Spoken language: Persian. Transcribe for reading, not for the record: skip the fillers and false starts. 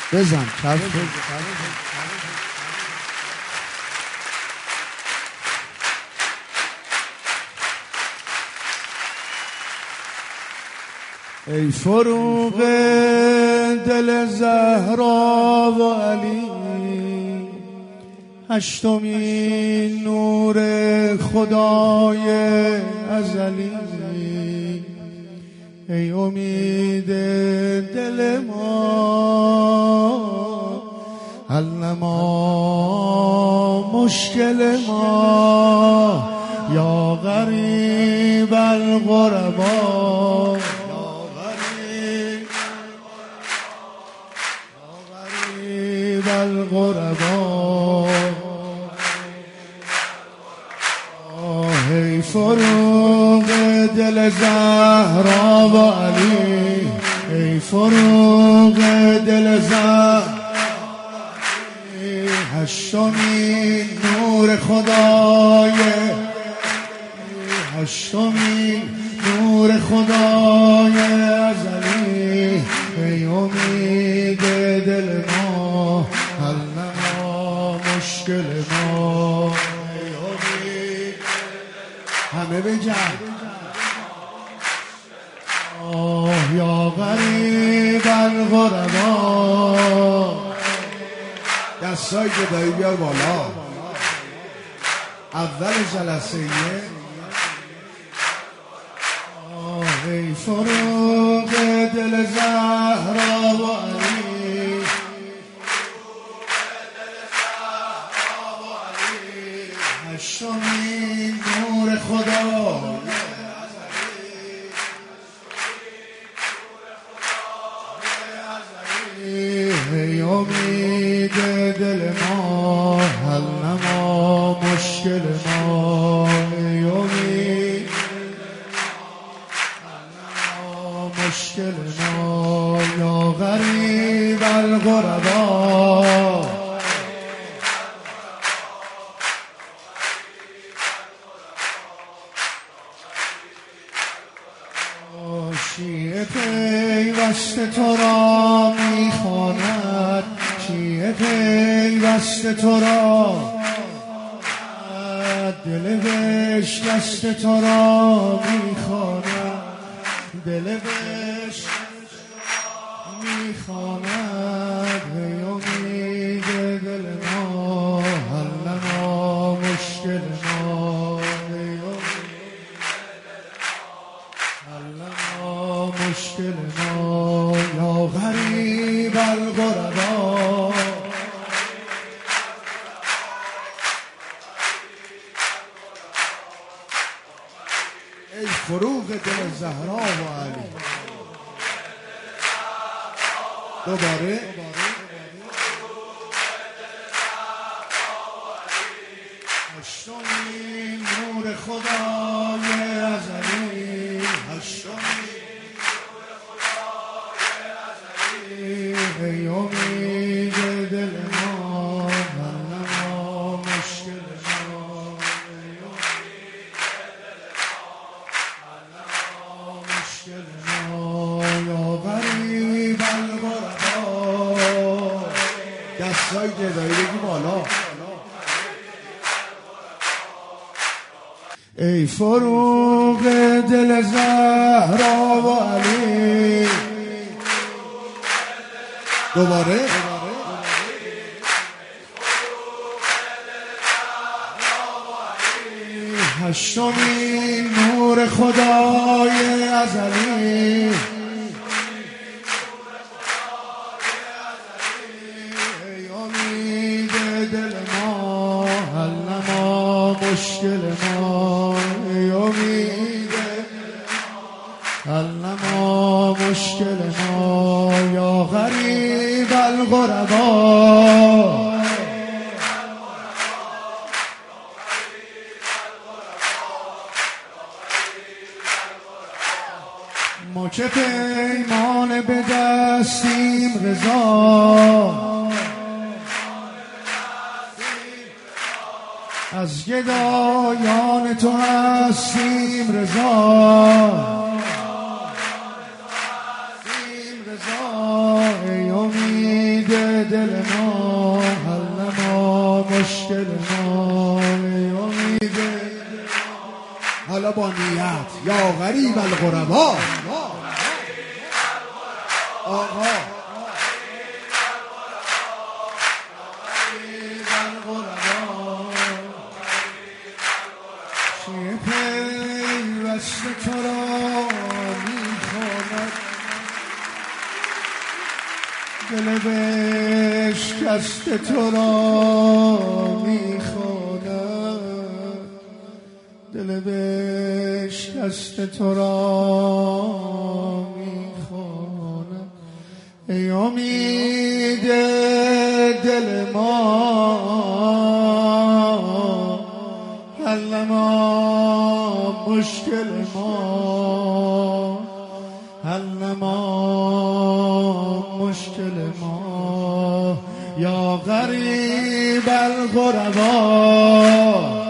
بزن کف ای فروغ دل زهرا و علی، هشتمین نور خدای ازلی، ای امید دل ما، حل نما مشکل ما، یا غریب الغربا، الغربا. ای فروغ دل زهرا و علی، ای فروغ دل زهرا، هشتمین نور خدای، هشتمین نور خدای ازلی، ای امید دل ما، حل نما مشکل ما، ای امید همه بجن یا غریب الغربا. دستای گدایی بیار بالا. اول جلسه ای فروغ دل زهرا و علی، هشتمین نور خدا، ای امید دل ما، حل نما مشکل ما، ای امید مشکل ما، یا غریب الغربا. شیعه پیوسته تو را میخواند، شیعه پیوسته تو را، دل بشکسته تو را میخواند، دل بشکسته میخواند، ای امید دل ما، حل نما مشکل ما، ای مشکل ما، یا غریب الغربا. ای فروغ دل زهرا و علی. دوباره هشتمین نور خدای ازلی، هشتمین نور خدای ازلی، ای امید دل ما، حل نما مشکل ما، ای امید دل ما، حل نما مشکل ما، یا غریب الغربا. دستای گدایی بگی بالا. ای فروغ دل زهرا و علی. دوباره هشتمین نور خدای ازلی، ای امید دل ما، حل نما مشکل ما، ای امید حل نما مشکل ما، یا غریب الغربا. ما که پیمان به دستیم رضا، از گدایان تو هستیم رضا، ای امید دل ما، حل ما مشکل ما، ای امید حالا با نیت یا غریب الغربا آقا چه پیوسته تو را میخواند، دل بشکسته تو را میخواند، دل بشکسته تو را میخواند. ای امید دل ما، حل ما مشکل ما، حل ما مشکل ما، یا غریب الغربا.